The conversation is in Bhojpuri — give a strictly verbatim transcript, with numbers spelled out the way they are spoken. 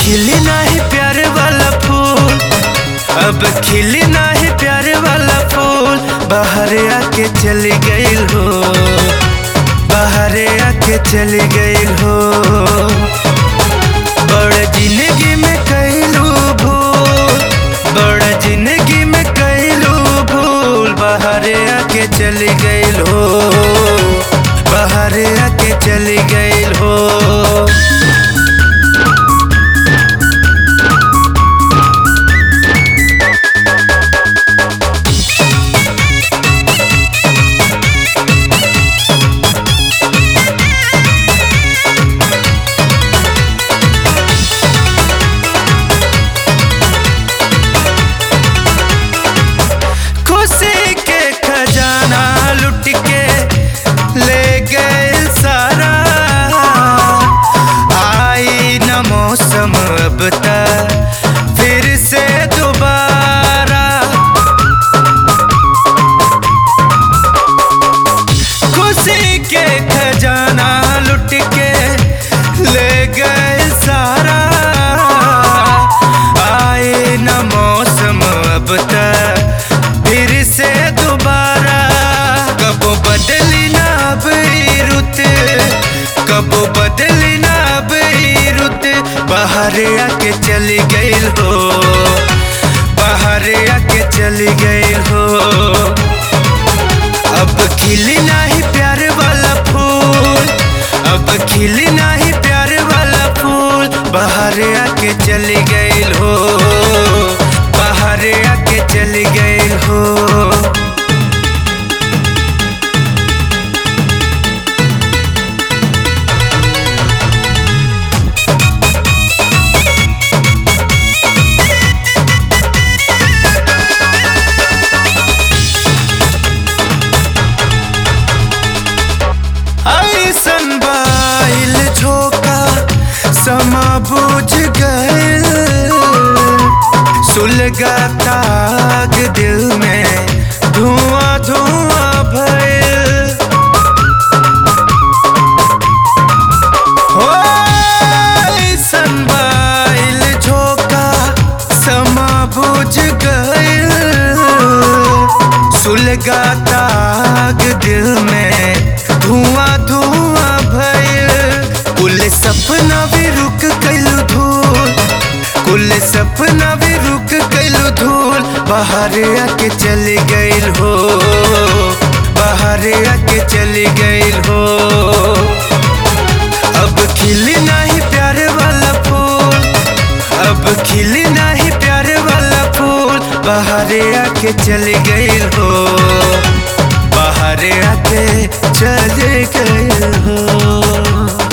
खिली नाही प्यार वाला फूल, अब खिली नाही प्यार वाला फूल। बाहर आके चली गईल हो, बाहर आके चली गईल हो। बड़ जिंदगी में कैलू भूल, बड़ जिंदगी में कैलू भूल। बाहर आके चली गईल हो, बाहर आके चली गईल हो। खुशी के खजाना लुट के ले गए सारा, आई न मौसम अब तक फिर से दोबारा। खुशी के खजाना लुट के ले गए सारा, आई न मौसम अब तक फिर से दोबारा। कबो बदली ना अब रुत, कबो बदली ना अब रुत। बाहर आके चली गईल हो, बाहर आके चली गईल हो। अब खिली नाही प्यार वाला फूल, अब खिली नाही प्यार वाला फूल। बाहर आके चली गईल हो, बाहर आके चली गईल हो। ऐसन बाइल झोंका समा बुझ गए, सुलगा ताग दिल में धुआं धुआं भइल। हो ऐसन बाइल झोंका समा बुझ गइल, सुलगा ताग दिल में धुआं धुआं भइल। कुल सपना भी रुक गइल धूल, कुल सपना भी रुक गइल धूल। बाहर आके चली गइल हो, बाहर आके चली गइल हो। अब खिली नाही प्यार वाला फूल, अब खिली नाही प्यार वाला फूल। बाहर आके चली गइल हो, बाहर आके चली गइल हो।